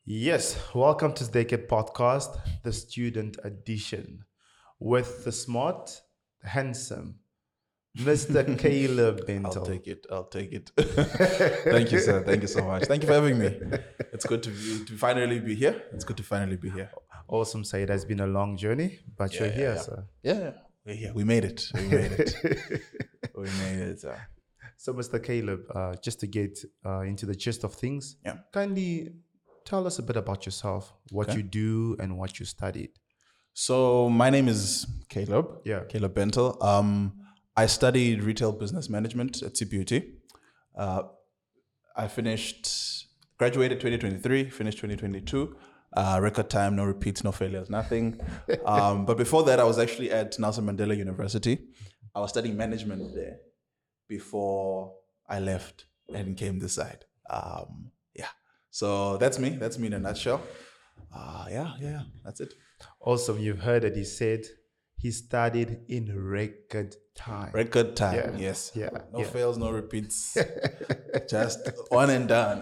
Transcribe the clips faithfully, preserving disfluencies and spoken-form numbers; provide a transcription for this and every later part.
Yes, welcome to the Naked Podcast, the student edition, with the smart, handsome mister Caleb I'll Bentel. take it. I'll take it. Thank you, sir. Thank you so much. Thank you for having me. It's good to be, to finally be here. It's good to finally be here. Awesome, sir. It has been a long journey, but you're Yeah, here, yeah. sir. Yeah, we're here. We made it. We made it. we made it. Sir. So, mister Caleb, uh, just to get uh, into the gist of things, Yeah. kindly tell us a bit about yourself, what Okay. you do, and what you studied. So my name is Caleb. Yeah. Caleb Bentel. Um, I studied retail business management at C P U T. Uh, I finished, graduated twenty twenty-three, finished twenty twenty-two. Uh, record time, no repeats, no failures, nothing. Um, but before that, I was actually at Nelson Mandela University. I was studying management there before I left and came this side. Um, yeah. So that's me. That's me in a nutshell. Uh, yeah, yeah, yeah. That's it. Awesome. You've heard that he said he studied in record time. Record time. Yeah, Yes. yeah, No yeah. fails, no repeats. Just one and done.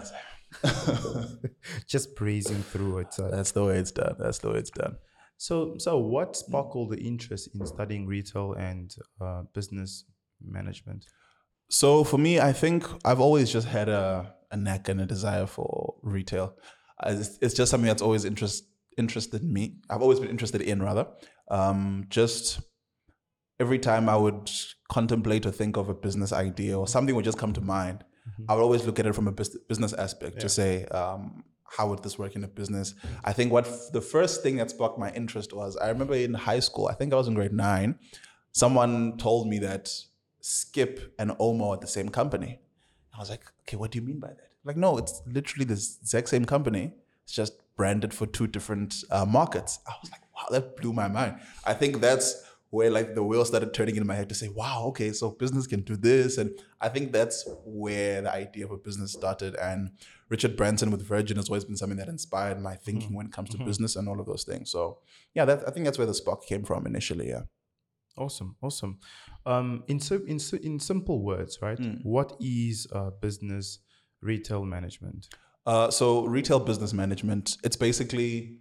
Just breezing through it. sir. That's the way it's done. That's the way it's done. So, so what sparkled the interest in studying retail and uh, business management? So for me, I think I've always just had a, a knack and a desire for retail. Uh, It's, it's just something that's always interest, interested me. I've always been interested in, rather. Um, just every time I would contemplate or think of a business idea or something would just come to mind, I would always look at it from a bus- business aspect to say, um, how would this work in a business? I think what f- the first thing that sparked my interest was, I remember in high school, I think I was in grade nine, someone told me that Skip and Omo are the same company. I was like, okay, what do you mean by that? Like, no, it's literally the exact same company. It's just branded for two different uh, markets. I was like, wow, that blew my mind. I think that's where like the wheels started turning in my head to say, wow, okay, so business can do this. And I think that's where the idea of a business started. And Richard Branson with Virgin has always been something that inspired my thinking when it comes to business and all of those things. So yeah, that, I think that's where the spark came from initially, yeah. Awesome, awesome. Um, in so, in so, in simple words, right? What is uh, business retail management? Uh, so retail business management, it's basically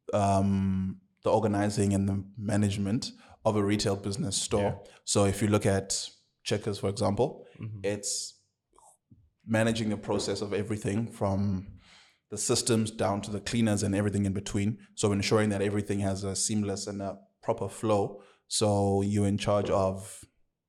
um, the organizing and the management of a retail business store. So if you look at Checkers, for example, it's managing the process of everything from the systems down to the cleaners and everything in between. So ensuring that everything has a seamless and a proper flow. So you're in charge of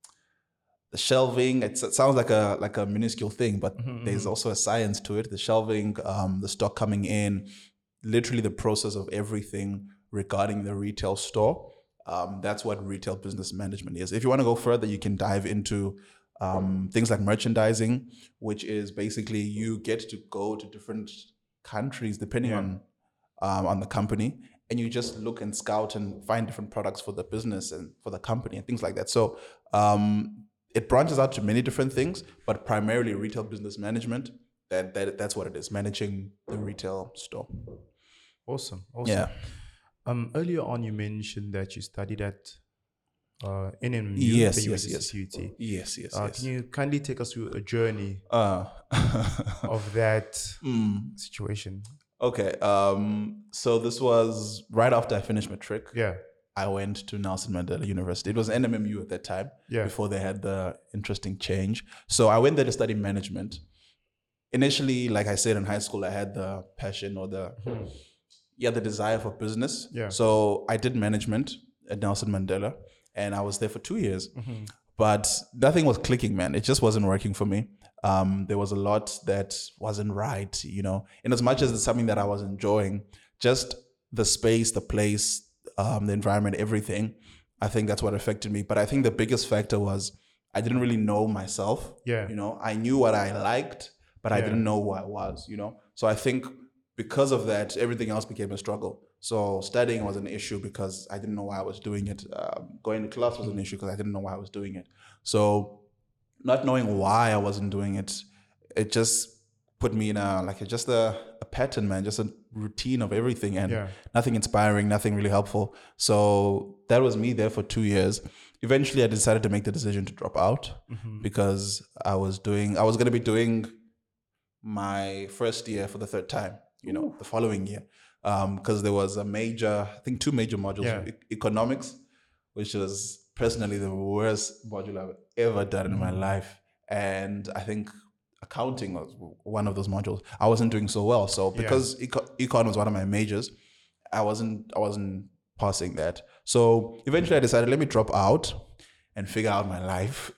the shelving. It's, it sounds like a like a minuscule thing, but there's also a science to it. The shelving, um, the stock coming in, literally the process of everything regarding the retail store. Um, that's what retail business management is. If you want to go further, you can dive into um, things like merchandising, which is basically you get to go to different countries depending on um, on the company, and you just look and scout and find different products for the business and for the company and things like that. So um, it branches out to many different things, but primarily retail business management. That, that that's what it is, managing the retail store. Awesome, awesome. Yeah. Um, earlier on, you mentioned that you studied at uh, N M U, Yes, the yes, University yes. of U T. Yes, yes, Uh, yes. Can you kindly take us through a journey Uh, of that mm, situation? okay. Um, so this was right after I finished matric. Yeah, I went to Nelson Mandela University. It was N M M U at that time, Yeah. before they had the interesting change. So I went there to study management. Initially, like I said, in high school, I had the passion or the yeah the desire for business. Yeah. So I did management at Nelson Mandela, and I was there for two years. But nothing was clicking, man. It just wasn't working for me. Um, there was a lot that wasn't right, you know. In as much as it's something that I was enjoying, just the space, the place, um, the environment, everything. I think that's what affected me. But I think the biggest factor was I didn't really know myself. Yeah. You know, I knew what I liked, but I Yeah. didn't know who I was. You know, so I think because of that, everything else became a struggle. So studying was an issue because I didn't know why I was doing it. Um, going to class was an issue because I didn't know why I was doing it. So not knowing why I wasn't doing it, it just put me in a like a, just a, a pattern, man, just a routine of everything, and Yeah. nothing inspiring, nothing really helpful. So that was me there for two years. Eventually, I decided to make the decision to drop out because I was doing, I was going to be doing my first year for the third time. you know, Ooh. the following year. Because um, there was a major, I think two major modules, Yeah. e- economics, which was personally the worst module I've ever done in my life. And I think accounting was one of those modules. I wasn't doing so well. So because yeah. eco- econ was one of my majors, I wasn't, I wasn't passing that. So eventually I decided, let me drop out and figure out my life.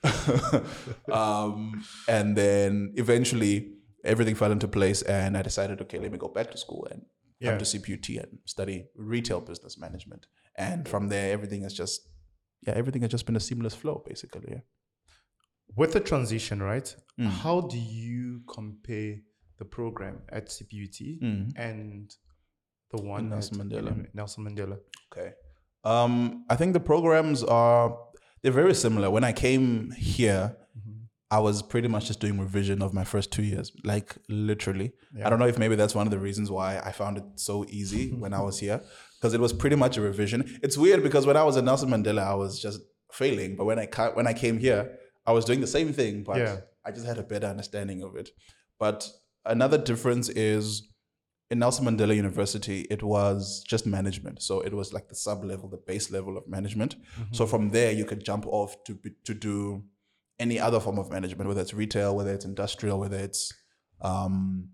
um, and then eventually everything fell into place and I decided, okay, let me go back to school and come yeah. to C P U T and study retail business management. And from there, everything has just, yeah, everything has just been a seamless flow, basically. Yeah. With the transition, right? Mm. How do you compare the program at C P U T mm. and the one in Nelson at Mandela? Nelson Mandela. Okay. Um, I think the programs are, they're very similar. When I came here, mm-hmm. I was pretty much just doing revision of my first two years, like literally. Yeah. I don't know if maybe that's one of the reasons why I found it so easy when I was here, because it was pretty much a revision. It's weird because when I was at Nelson Mandela, I was just failing. But when I ca- when I came here, I was doing the same thing, but yeah. I just had a better understanding of it. But another difference is in Nelson Mandela University, it was just management. So it was like the sub-level, the base level of management. Mm-hmm. So from there, you could jump off to be, to do any other form of management, whether it's retail, whether it's industrial, whether it's, um,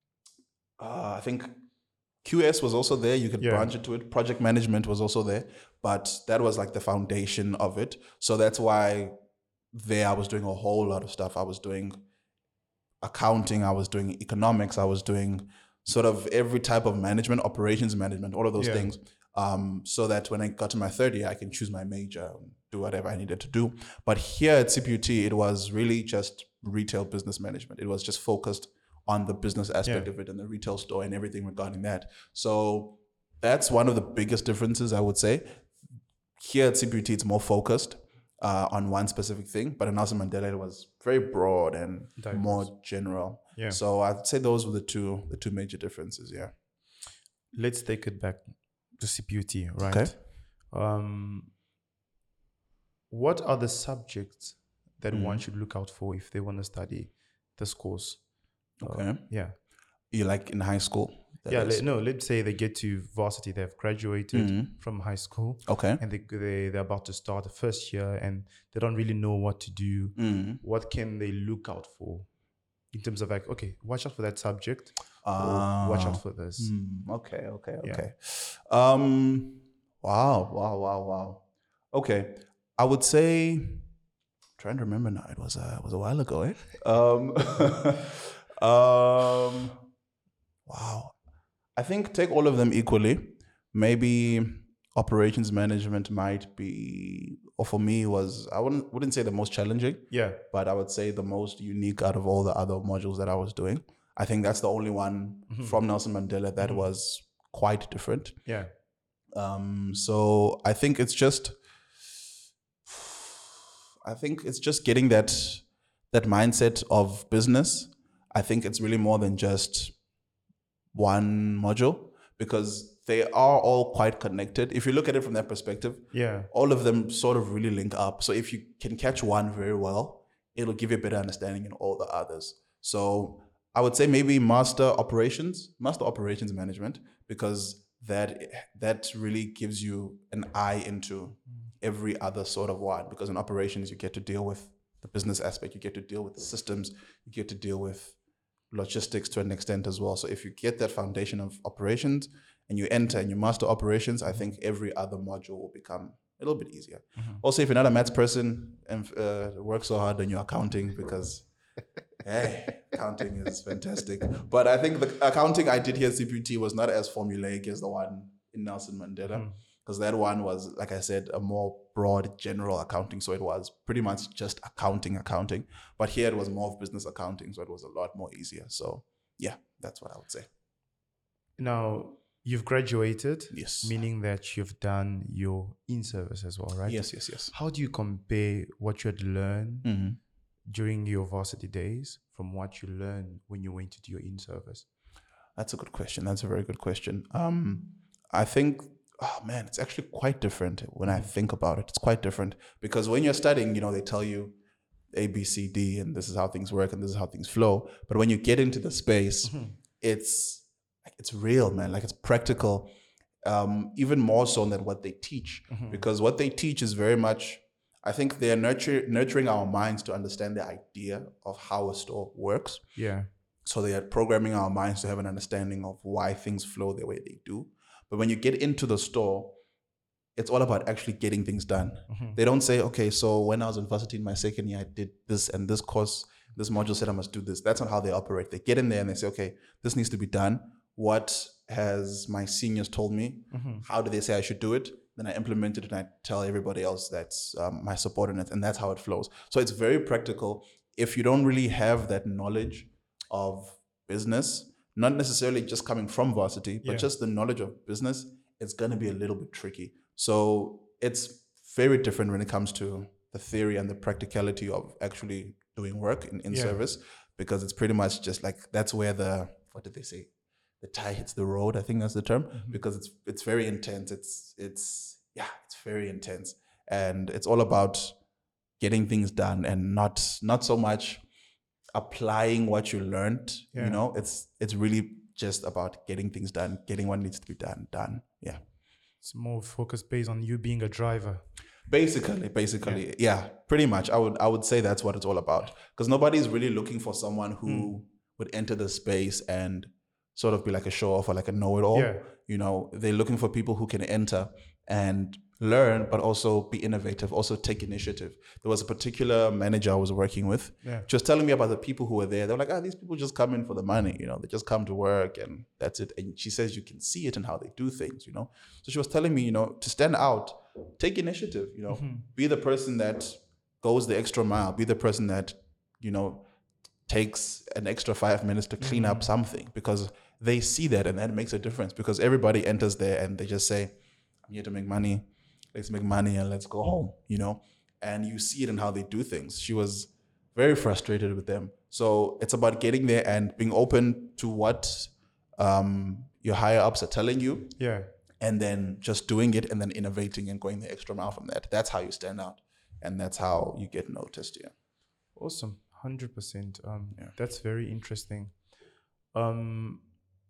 uh, I think Q S was also there. You could yeah. branch into it. Project management was also there, but that was like the foundation of it. So that's why there I was doing a whole lot of stuff. I was doing accounting, I was doing economics, I was doing sort of every type of management, operations management, all of those yeah. things. Um, so that when I got to my third year, I can choose my major, do whatever I needed to do. But here at C P U T, it was really just retail business management. It was just focused on the business aspect yeah. of it and the retail store and everything regarding that. So that's one of the biggest differences, I would say. Here at C P U T, it's more focused uh, on one specific thing, but in Nelson Mandela, it was very broad and Diverse. more general. Yeah. So I'd say those were the two the two major differences. Yeah. Let's take it back to C P U T, right? Okay. Um, what are the subjects that mm. one should look out for if they want to study this course? Okay. Uh, yeah. You like in high school? Yeah. Let, no, let's say they get to varsity, they've graduated mm. from high school. Okay. And they, they, they're about to start the first year and they don't really know what to do. Mm. What can they look out for in terms of like, okay, watch out for that subject. Uh, or watch out for this. Mm, okay, okay, okay. Yeah. Um, wow, wow, wow, wow. Okay. I would say, I'm trying to remember now, it was a, it was a while ago, eh? Um, um, wow. I think take all of them equally. Maybe operations management might be, or for me was, I wouldn't wouldn't say the most challenging. Yeah. But I would say the most unique out of all the other modules that I was doing. I think that's the only one mm-hmm. from Nelson Mandela that mm-hmm. was quite different. Yeah. Um, so I think it's just, I think it's just getting that that mindset of business. I think it's really more than just one module because they are all quite connected. If you look at it from that perspective, yeah, all of them sort of really link up. So if you can catch one very well, it'll give you a better understanding in all the others. So I would say maybe master operations, master operations management, because that that really gives you an eye into every other sort of one. Because in operations, you get to deal with the business aspect, you get to deal with the systems, you get to deal with logistics to an extent as well. So if you get that foundation of operations and you enter and you master operations, I think every other module will become a little bit easier. Mm-hmm. Also, if you're not a maths person and uh, work so hard on your accounting, because hey, accounting is fantastic. But I think the accounting I did here at C P U T was not as formulaic as the one in Nelson Mandela, because mm. that one was, like I said, a more broad general accounting. So it was pretty much just accounting, accounting. But here it was more of business accounting. So it was a lot more easier. So yeah, that's what I would say. Now, you've graduated, yes, meaning that you've done your in-service as well, right? Yes, yes, yes. How do you compare what you had learned mm-hmm. during your varsity days from what you learned when you went to do your in-service? That's a good question. That's a very good question. Um, I think, oh man, it's actually quite different when I think about it. It's quite different because when you're studying, you know, they tell you A, B, C, D, and this is how things work and this is how things flow. But when you get into the space, mm-hmm. it's like it's real, man. Like it's practical, um, even more so than what they teach. Mm-hmm. Because what they teach is very much, I think they're nurture, nurturing our minds to understand the idea of how a store works. Yeah. So they are programming our minds to have an understanding of why things flow the way they do. But when you get into the store, it's all about actually getting things done. Mm-hmm. They don't say, okay, so when I was in university in my second year, I did this and this course, this module said I must do this. That's not how they operate. They get in there and they say, okay, this needs to be done. What has my seniors told me? Mm-hmm. How do they say I should do it? Then I implement it and I tell everybody else that's um, my subordinate, and that's how it flows. So it's very practical. If you don't really have that knowledge of business, not necessarily just coming from varsity, but yeah. just the knowledge of business, it's going to be a little bit tricky. So it's very different when it comes to the theory and the practicality of actually doing work in, in yeah. service, because it's pretty much just like, that's where the, what did they say? The tie hits the road. I think that's the term, mm-hmm. because it's, it's very intense. It's, it's, yeah, it's very intense. And it's all about getting things done and not, not so much applying what you learned, yeah. you know, it's, it's really just about getting things done, getting what needs to be done, done. Yeah. It's more focused based on you being a driver. Basically, basically, yeah. yeah, pretty much. I would, I would say that's what it's all about, because nobody's really looking for someone who mm. would enter the space and sort of be like a show off or like a know-it-all. Yeah. You know, they're looking for people who can enter and learn, but also be innovative, also take initiative. There was a particular manager I was working with, yeah. just telling me about the people who were there. They were like, ah, these people just come in for the money, you know, they just come to work and that's it. And she says you can see it in how they do things, you know. So she was telling me, you know, to stand out, take initiative, you know, mm-hmm. be the person that goes the extra mile, be the person that, you know, takes an extra five minutes to clean mm-hmm. up something, because they see that and that makes a difference, because everybody enters there and they just say, I'm here to make money. Let's make money and let's go home, you know? And you see it in how they do things. She was very frustrated with them. So it's about getting there and being open to what um, your higher ups are telling you. Yeah. And then just doing it and then innovating and going the extra mile from that. That's how you stand out. And that's how you get noticed, yeah. Awesome. one hundred percent. Um, yeah. That's very interesting. Um,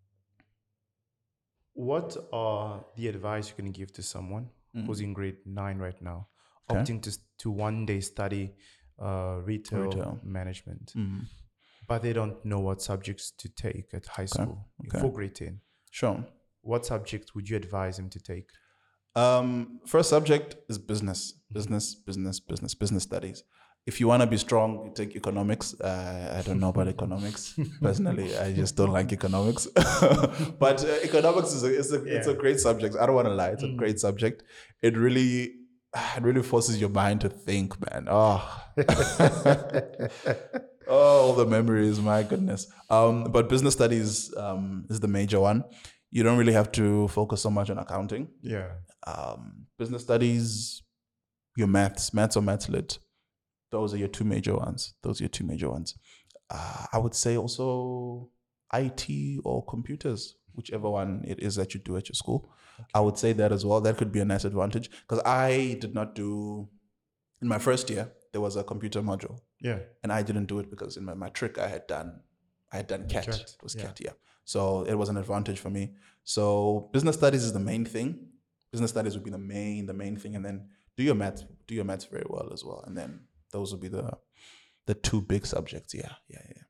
what are the advice you're going to give to someone mm-hmm. who's in grade nine right now, okay. opting to to one day study uh, retail, retail management, mm-hmm. but they don't know what subjects to take at high school okay. Okay. for grade ten? Sure. What subject would you advise them to take? Um, first subject is business, business, business, business, business studies. If you want to be strong, you take economics. Uh, I don't know about economics. Personally, I just don't like economics. But uh, economics is a, is a, yeah. it's a great subject. I don't want to lie. It's mm. a great subject. It really, it really forces your mind to think, man. Oh, oh, all the memories, my goodness. Um, but business studies um, is the major one. You don't really have to focus so much on accounting. Yeah. Um, business studies, your maths, maths or maths lit. Those are your two major ones. Those are your two major ones. Uh, I would say also I T or computers, whichever one it is that you do at your school. Okay. I would say that as well. That could be a nice advantage, because I did not do, in my first year, there was a computer module. Yeah. And I didn't do it because in my matric I had done, I had done C A T. Cat. It was yeah. C A T, yeah. So it was an advantage for me. So business studies is the main thing. Business studies would be the main, the main thing. And then do your maths, do your maths very well as well. And then those would be the the two big subjects. Yeah, yeah, yeah.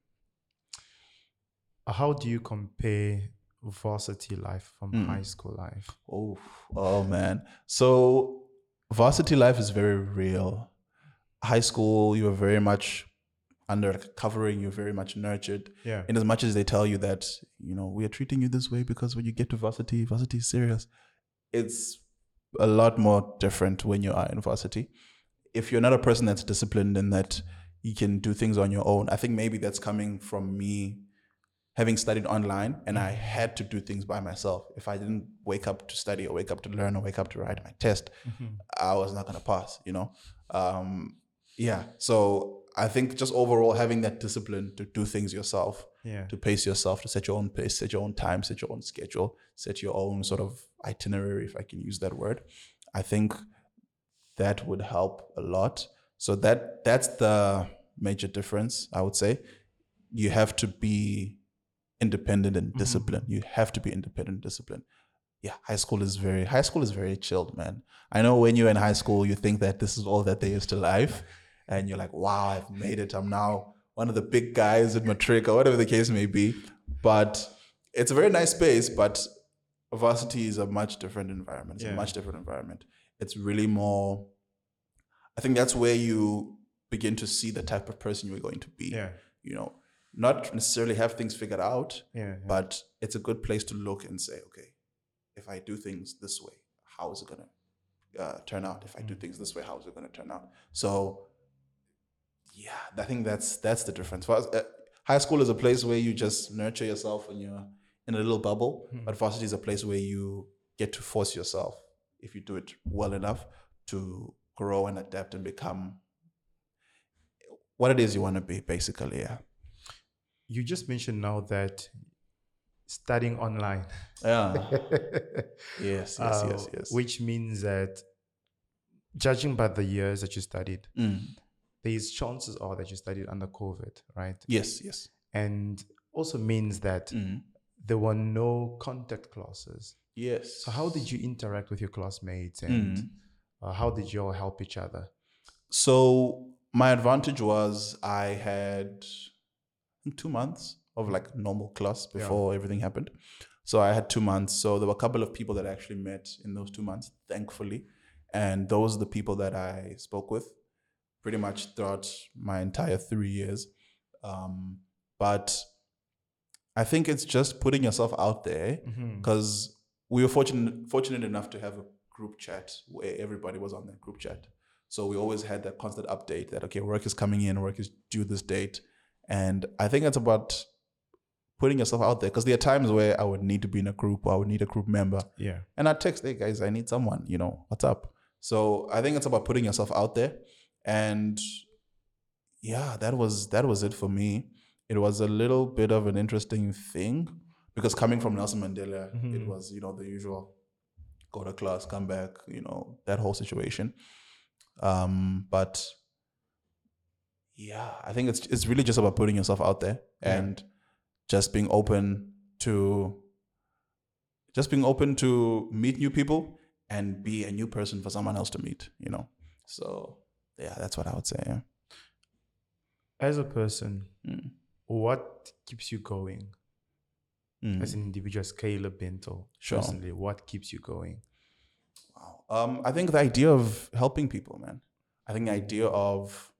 How do you compare varsity life from mm. high school life? Oh, oh man. So varsity life is very real. High school, you are very much under covering, you're very much nurtured. Yeah. In as much as they tell you that, you know, we are treating you this way because when you get to varsity, varsity is serious. It's a lot more different when you are in varsity. If you're not a person that's disciplined and that you can do things on your own, I think maybe that's coming from me having studied online and I had to do things by myself. If I didn't wake up to study or wake up to learn or wake up to write my test, mm-hmm. I was not going to pass, you know? Um, yeah. So I think just overall having that discipline to do things yourself, yeah. to pace yourself, to set your own pace, set your own time, set your own schedule, set your own sort of itinerary, if I can use that word. I think that would help a lot. So that that's the major difference, I would say. You have to be independent and disciplined. Mm-hmm. You have to be independent and disciplined. Yeah, high school is very high school is very chilled, man. I know when you're in high school, you think that this is all that there is to life, and you're like, wow, I've made it. I'm now one of the big guys in matric or whatever the case may be. But it's a very nice space, but varsity is a much different environment. It's yeah. a much different environment. It's really more, I think that's where you begin to see the type of person you're going to be. Yeah. You know, not necessarily have things figured out, yeah, yeah. but it's a good place to look and say, okay, if I do things this way, how is it going to uh, turn out? If I do things this way, how is it going to turn out? So, yeah, I think that's that's the difference. For us, uh, high school is a place where you just nurture yourself and you're in a little bubble, mm-hmm. but varsity is a place where you get to force yourself, if you do it well enough, to grow and adapt and become what it is you want to be, basically, yeah. You just mentioned now that studying online. Yeah. yes, yes, uh, yes, yes. Which means that judging by the years that you studied, mm. these chances are that you studied under COVID, right? Yes, yes. And also means that mm. there were no contact classes. Yes. So how did you interact with your classmates and mm. uh, how did you all help each other? So my advantage was I had two months of like normal class before yeah. everything happened. So I had two months. So there were a couple of people that I actually met in those two months, thankfully. And those are the people that I spoke with pretty much throughout my entire three years. Um, but I think it's just putting yourself out there, because mm-hmm. we were fortunate, fortunate enough to have a group chat where everybody was on that group chat. So we always had that constant update that, okay, work is coming in, work is due this date. And I think it's about putting yourself out there, because there are times where I would need to be in a group or I would need a group member. Yeah. And I'd text, hey guys, I need someone, you know, what's up? So I think it's about putting yourself out there. And yeah, that was that was it for me. It was a little bit of an interesting thing, because coming from Nelson Mandela, mm-hmm. it was, you know, the usual go to class, come back, you know, that whole situation. Um, but yeah, I think it's it's really just about putting yourself out there yeah. and just being open to just being open to meet new people and be a new person for someone else to meet, you know. So yeah, that's what I would say. Yeah. As a person, mm. what keeps you going? Mm. As an individual, as Caleb Bento, sure. personally, what keeps you going? Wow. Um, I think the idea of helping people, man. I think the idea of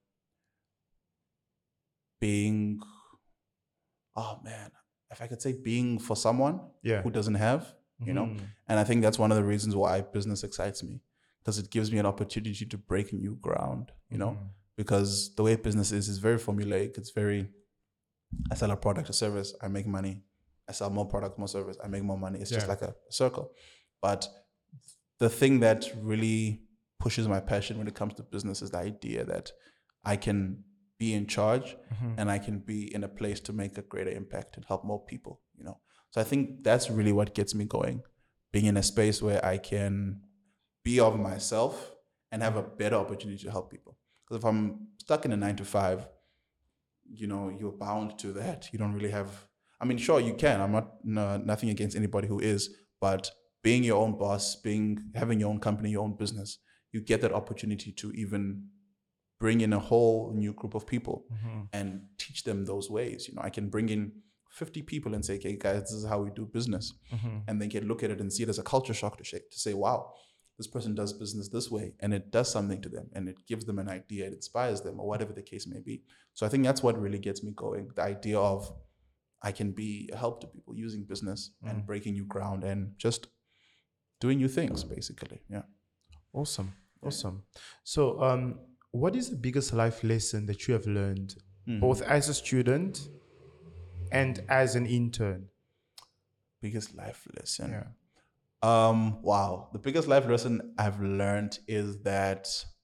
being, oh man, if I could say being for someone yeah. who doesn't have, you mm-hmm. know, and I think that's one of the reasons why business excites me, because it gives me an opportunity to break new ground, you know, mm-hmm. because the way business is, is very formulaic. It's very, I sell a product or service, I make money. I sell more product, more service, I make more money. It's yeah. just like a circle. But the thing that really pushes my passion when it comes to business is the idea that I can be in charge mm-hmm. and I can be in a place to make a greater impact and help more people, you know. So I think that's really what gets me going, being in a space where I can be of myself and have a better opportunity to help people. Because if I'm stuck in a nine to five, you know, you're bound to that. You don't really have, I mean, sure, you can. I'm not, no, nothing against anybody who is, but being your own boss, being, having your own company, your own business, you get that opportunity to even bring in a whole new group of people mm-hmm. and teach them those ways. You know, I can bring in fifty people and say, okay, guys, this is how we do business. Mm-hmm. And they can look at it and see it as a culture shock to, shake, to say, wow, this person does business this way, and it does something to them, and it gives them an idea, it inspires them, or whatever the case may be. So I think that's what really gets me going. The idea of I can be a help to people using business mm. and breaking new ground and just doing new things, basically. Yeah. Awesome. Awesome. So um, what is the biggest life lesson that you have learned, mm. both as a student and as an intern? Biggest life lesson? Yeah. Um, wow. The biggest life lesson I've learned is that,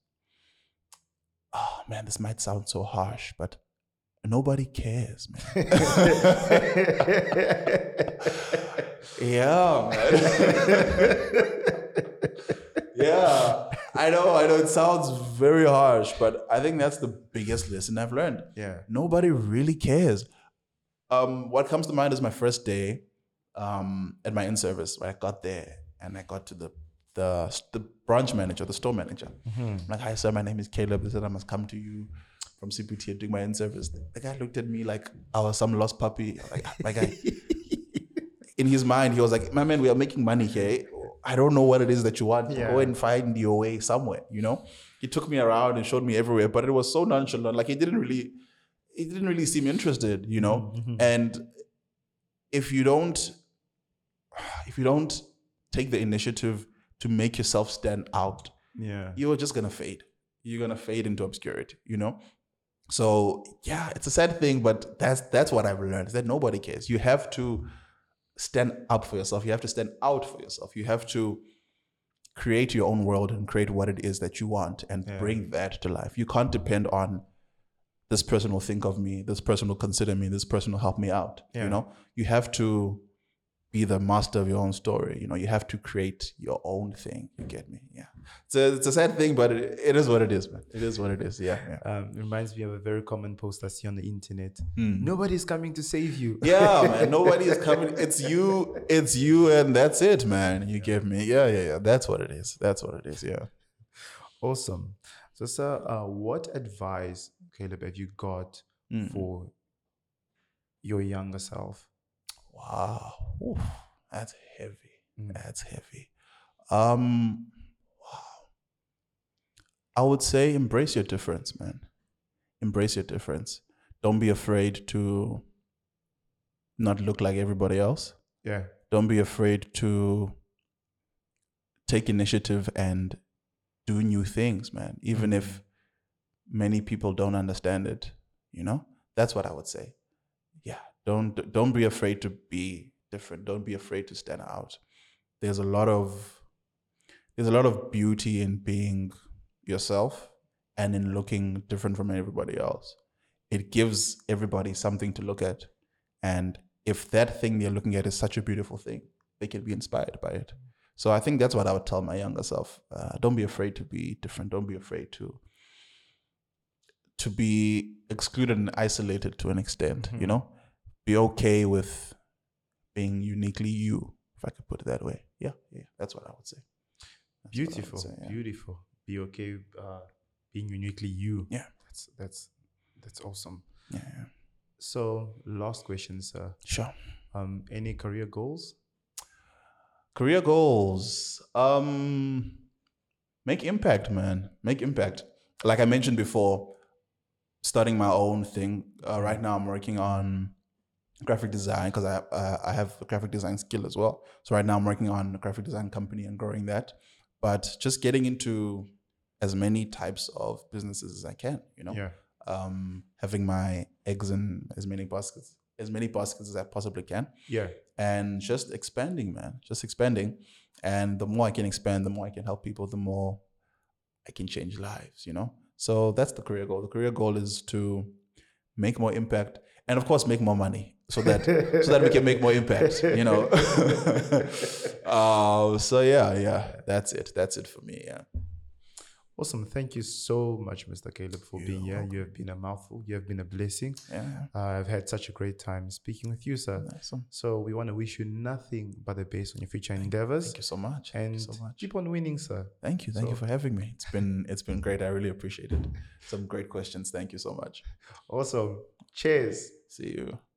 oh man, this might sound so harsh, but nobody cares, man. Yeah, man. Yeah, I know, I know it sounds very harsh, but I think that's the biggest lesson I've learned. Yeah. Nobody really cares. Um, what comes to mind is my first day um, at my in-service, where I got there and I got to the the the branch manager, the store manager. Mm-hmm. I'm like, hi sir, my name is Caleb. They said I must come to you from C P T doing my in-service. The guy looked at me like I was some lost puppy. Like, my guy. In his mind, he was like, my man, we are making money here. I don't know what it is that you want. Yeah. Go and find your way somewhere, you know? He took me around and showed me everywhere, but it was so nonchalant. Like, he didn't really, he didn't really seem interested, you know? Mm-hmm. And if you don't, if you don't take the initiative to make yourself stand out, yeah, you're just gonna fade. You're gonna fade into obscurity, you know? So yeah, it's a sad thing, but that's that's what I've learned, is that nobody cares. You have to stand up for yourself. You have to stand out for yourself. You have to create your own world and create what it is that you want and yeah. bring that to life. You can't depend on this person will think of me, this person will consider me, this person will help me out. Yeah. You know, you have to be the master of your own story. You know, you have to create your own thing. You get me? Yeah. It's a, it's a sad thing, but it, it is what it is, man. It is what it is. Yeah. yeah. Um, it reminds me of a very common post I see on the internet. Mm. Nobody's coming to save you. Yeah, man. Nobody is coming. It's you. It's you, and that's it, man. You get me? Yeah, yeah, yeah. That's what it is. That's what it is. Yeah. Awesome. So, sir, uh, what advice, Caleb, have you got mm. for your younger self? Wow, Oof, that's heavy. Mm. That's heavy. Um, wow. I would say embrace your difference, man. Embrace your difference. Don't be afraid to not look like everybody else. Yeah. Don't be afraid to take initiative and do new things, man. Even mm-hmm. if many people don't understand it, you know? That's what I would say. Yeah. Don't don't be afraid to be different. Don't be afraid to stand out. There's a lot of there's a lot of beauty in being yourself and in looking different from everybody else. It gives everybody something to look at. And if that thing they're looking at is such a beautiful thing, they can be inspired by it. So I think that's what I would tell my younger self. Uh, don't be afraid to be different. Don't be afraid to to be excluded and isolated to an extent, mm-hmm. you know? Be okay with being uniquely you, if I could put it that way. Yeah, yeah, that's what I would say. That's beautiful, would say, yeah. beautiful. Be okay uh, being uniquely you. Yeah, that's that's that's awesome. Yeah. yeah. So, last question, sir. Sure. Um, any career goals? Career goals. Um, make impact, man. Make impact. Like I mentioned before, starting my own thing. Uh, right now, I'm working on graphic design because I uh, I have a graphic design skill as well. So right now I'm working on a graphic design company and growing that. But just getting into as many types of businesses as I can, you know. Yeah. Um, having my eggs in as many baskets, as many baskets as I possibly can. Yeah. And just expanding, man. Just expanding. And the more I can expand, the more I can help people, the more I can change lives, you know. So that's the career goal. The career goal is to make more impact and of course make more money. So that so that we can make more impact, you know. uh, so yeah, yeah, that's it. That's it for me. Yeah. Awesome. Thank you so much, Mister Caleb, for You're being here. Welcome. You have been a mouthful. You have been a blessing. Yeah. Uh, I've had such a great time speaking with you, sir. Awesome. So we want to wish you nothing but the best on your future endeavors. Thank you so much. And Thank you so much. Keep on winning, sir. Thank you. Thank so, you for having me. It's been it's been great. I really appreciate it. Some great questions. Thank you so much. Awesome. Cheers. See you.